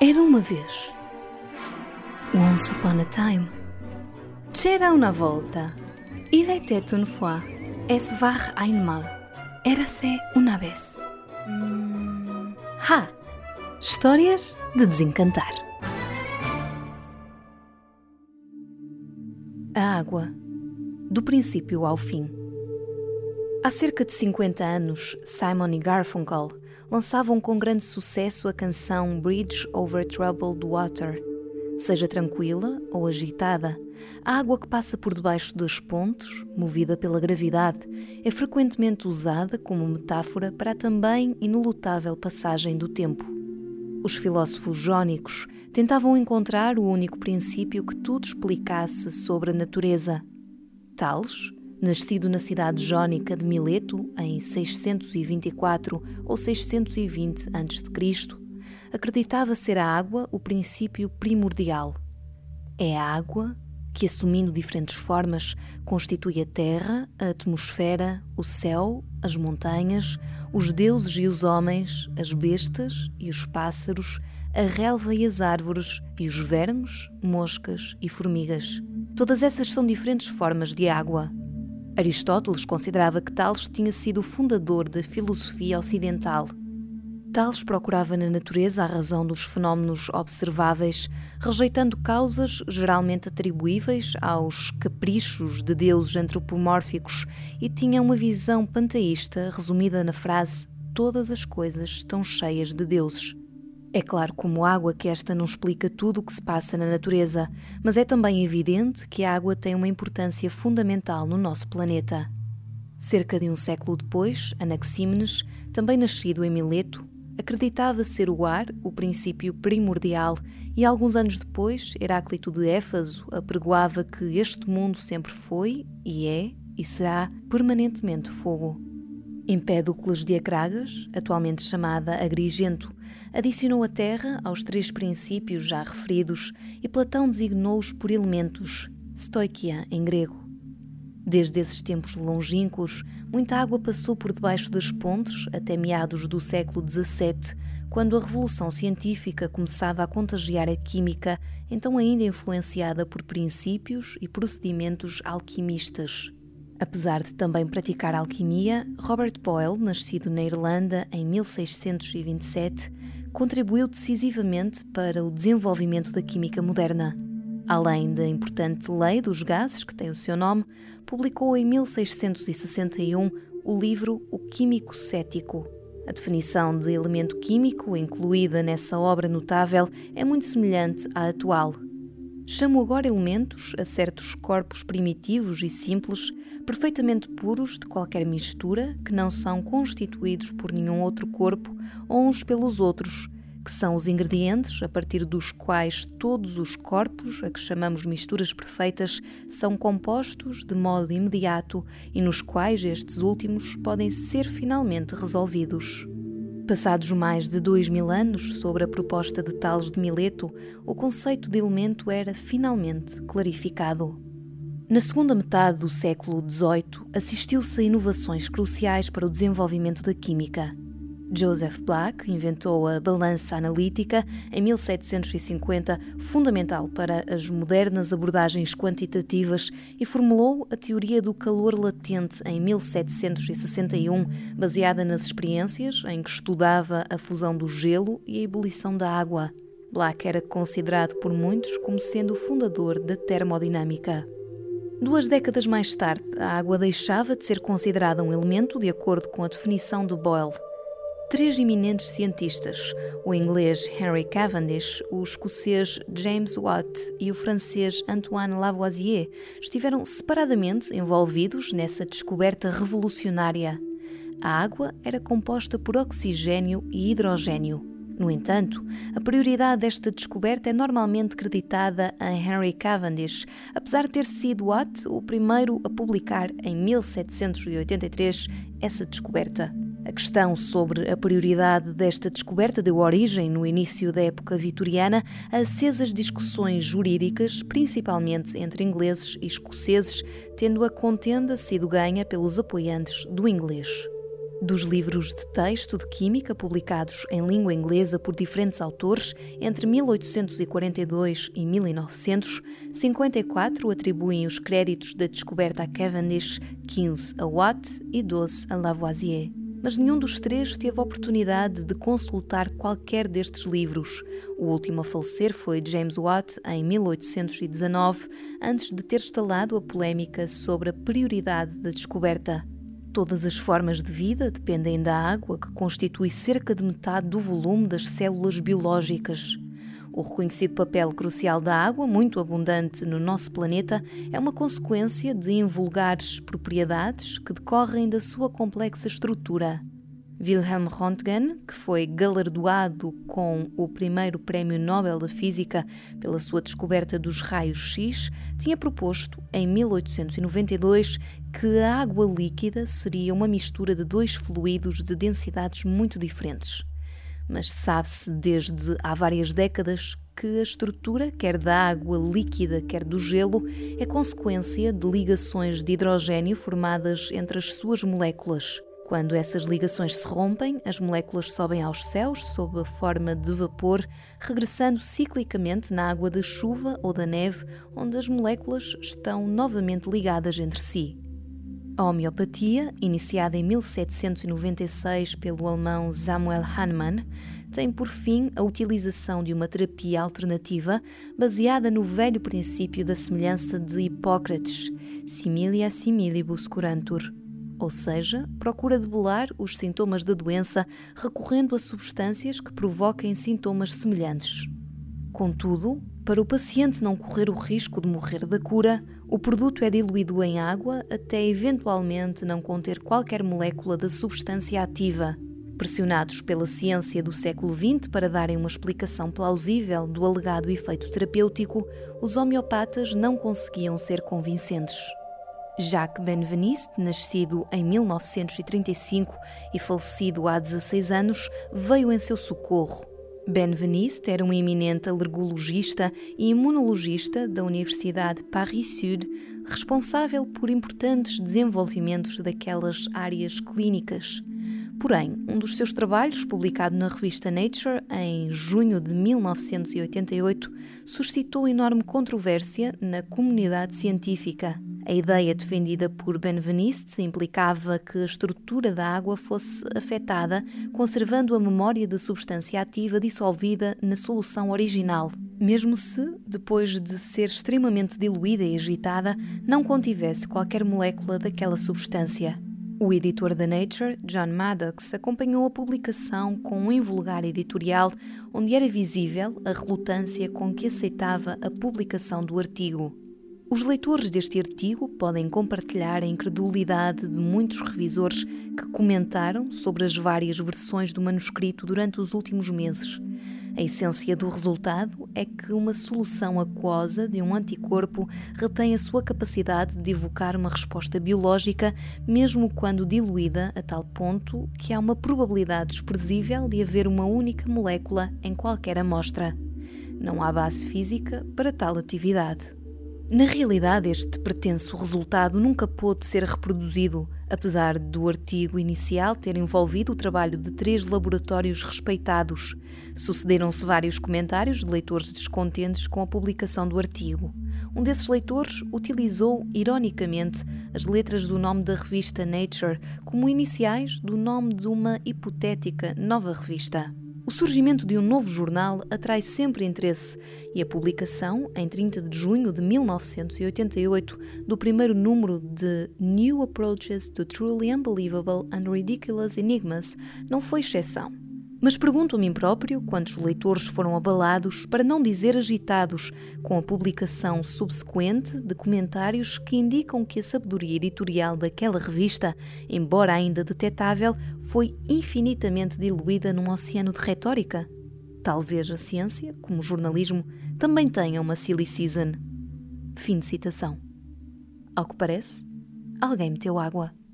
Era uma vez. Once upon a time. C'era una volta. Il était une fois. Es war einmal. Érase una vez. Histórias de desencantar. A água, do princípio ao fim. Há cerca de 50 anos, Simon e Garfunkel lançavam com grande sucesso a canção Bridge Over Troubled Water. Seja tranquila ou agitada, a água que passa por debaixo das pontes, movida pela gravidade, é frequentemente usada como metáfora para a também inelutável passagem do tempo. Os filósofos jónicos tentavam encontrar o único princípio que tudo explicasse sobre a natureza. Tales, nascido na cidade jónica de Mileto em 624 ou 620 a.C., acreditava ser a água o princípio primordial. É a água que, assumindo diferentes formas, constitui a terra, a atmosfera, o céu, as montanhas, os deuses e os homens, as bestas e os pássaros, a relva e as árvores, e os vermes, moscas e formigas. Todas essas são diferentes formas de água. Aristóteles considerava que Tales tinha sido o fundador da filosofia ocidental. Tales procurava na natureza a razão dos fenómenos observáveis, rejeitando causas geralmente atribuíveis aos caprichos de deuses antropomórficos, e tinha uma visão panteísta resumida na frase: todas as coisas estão cheias de deuses. É claro, como água, que esta não explica tudo o que se passa na natureza, mas é também evidente que a água tem uma importância fundamental no nosso planeta. Cerca de um século depois, Anaxímenes, também nascido em Mileto, acreditava ser o ar o princípio primordial, e alguns anos depois, Heráclito de Éfaso apregoava que este mundo sempre foi, e é, e será permanentemente fogo. Empédocles de Acragas, atualmente chamada Agrigento, adicionou a terra aos três princípios já referidos, e Platão designou-os por elementos, stoichia em grego. Desde esses tempos longínquos, muita água passou por debaixo das pontes até meados do século XVII, quando a revolução científica começava a contagiar a química, então ainda influenciada por princípios e procedimentos alquimistas. Apesar de também praticar alquimia, Robert Boyle, nascido na Irlanda em 1627, contribuiu decisivamente para o desenvolvimento da química moderna. Além da importante Lei dos Gases, que tem o seu nome, publicou em 1661 o livro O Químico Cético. A definição de elemento químico incluída nessa obra notável é muito semelhante à atual. Chamo agora elementos a certos corpos primitivos e simples, perfeitamente puros de qualquer mistura, que não são constituídos por nenhum outro corpo ou uns pelos outros, que são os ingredientes a partir dos quais todos os corpos, a que chamamos misturas perfeitas, são compostos de modo imediato e nos quais estes últimos podem ser finalmente resolvidos. Passados mais de 2000 anos sobre a proposta de Tales de Mileto, o conceito de elemento era finalmente clarificado. Na segunda metade do século XVIII, assistiu-se a inovações cruciais para o desenvolvimento da química. Joseph Black inventou a balança analítica em 1750, fundamental para as modernas abordagens quantitativas, e formulou a teoria do calor latente em 1761, baseada nas experiências em que estudava a fusão do gelo e a ebulição da água. Black era considerado por muitos como sendo o fundador da termodinâmica. 2 décadas mais tarde, a água deixava de ser considerada um elemento de acordo com a definição de Boyle. 3 eminentes cientistas, o inglês Henry Cavendish, o escocês James Watt e o francês Antoine Lavoisier, estiveram separadamente envolvidos nessa descoberta revolucionária. A água era composta por oxigênio e hidrogênio. No entanto, a prioridade desta descoberta é normalmente creditada a Henry Cavendish, apesar de ter sido Watt o primeiro a publicar em 1783 essa descoberta. A questão sobre a prioridade desta descoberta deu origem, no início da época vitoriana, a acesas discussões jurídicas, principalmente entre ingleses e escoceses, tendo a contenda sido ganha pelos apoiantes do inglês. Dos livros de texto de química publicados em língua inglesa por diferentes autores entre 1842 e 1900, 54 atribuem os créditos da descoberta a Cavendish, 15 a Watt e 12 a Lavoisier. Mas nenhum dos três teve a oportunidade de consultar qualquer destes livros. O último a falecer foi James Watt, em 1819, antes de ter instalado a polémica sobre a prioridade da descoberta. Todas as formas de vida dependem da água, que constitui cerca de metade do volume das células biológicas. O reconhecido papel crucial da água, muito abundante no nosso planeta, é uma consequência de invulgares propriedades que decorrem da sua complexa estrutura. Wilhelm Röntgen, que foi galardoado com o primeiro Prémio Nobel da Física pela sua descoberta dos raios-X, tinha proposto, em 1892, que a água líquida seria uma mistura de dois fluidos de densidades muito diferentes. Mas sabe-se desde há várias décadas que a estrutura, quer da água líquida, quer do gelo, é consequência de ligações de hidrogênio formadas entre as suas moléculas. Quando essas ligações se rompem, as moléculas sobem aos céus sob a forma de vapor, regressando ciclicamente na água da chuva ou da neve, onde as moléculas estão novamente ligadas entre si. A homeopatia, iniciada em 1796 pelo alemão Samuel Hahnemann, tem por fim a utilização de uma terapia alternativa baseada no velho princípio da semelhança de Hipócrates, similia similibus curantur. Ou seja, procura debelar os sintomas da doença recorrendo a substâncias que provoquem sintomas semelhantes. Contudo, para o paciente não correr o risco de morrer da cura, o produto é diluído em água até eventualmente não conter qualquer molécula da substância ativa. Pressionados pela ciência do século XX para darem uma explicação plausível do alegado efeito terapêutico, os homeopatas não conseguiam ser convincentes. Jacques Benveniste, nascido em 1935 e falecido há 16 anos, veio em seu socorro. Benveniste era um eminente alergologista e imunologista da Universidade Paris-Sud, responsável por importantes desenvolvimentos daquelas áreas clínicas. Porém, um dos seus trabalhos, publicado na revista Nature em junho de 1988, suscitou enorme controvérsia na comunidade científica. A ideia defendida por Benveniste implicava que a estrutura da água fosse afetada, conservando a memória da substância ativa dissolvida na solução original, mesmo se, depois de ser extremamente diluída e agitada, não contivesse qualquer molécula daquela substância. O editor da Nature, John Maddox, acompanhou a publicação com um invulgar editorial onde era visível a relutância com que aceitava a publicação do artigo. Os leitores deste artigo podem compartilhar a incredulidade de muitos revisores que comentaram sobre as várias versões do manuscrito durante os últimos meses. A essência do resultado é que uma solução aquosa de um anticorpo retém a sua capacidade de evocar uma resposta biológica, mesmo quando diluída a tal ponto que há uma probabilidade desprezível de haver uma única molécula em qualquer amostra. Não há base física para tal atividade. Na realidade, este pretenso resultado nunca pôde ser reproduzido, apesar do artigo inicial ter envolvido o trabalho de 3 laboratórios respeitados. Sucederam-se vários comentários de leitores descontentes com a publicação do artigo. Um desses leitores utilizou, ironicamente, as letras do nome da revista Nature como iniciais do nome de uma hipotética nova revista. O surgimento de um novo jornal atrai sempre interesse e a publicação, em 30 de junho de 1988, do primeiro número de New Approaches to Truly Unbelievable and Ridiculous Enigmas não foi exceção. Mas pergunto a mim próprio quantos leitores foram abalados, para não dizer agitados, com a publicação subsequente de comentários que indicam que a sabedoria editorial daquela revista, embora ainda detetável, foi infinitamente diluída num oceano de retórica. Talvez a ciência, como o jornalismo, também tenha uma silly season. Fim de citação. Ao que parece, alguém meteu água.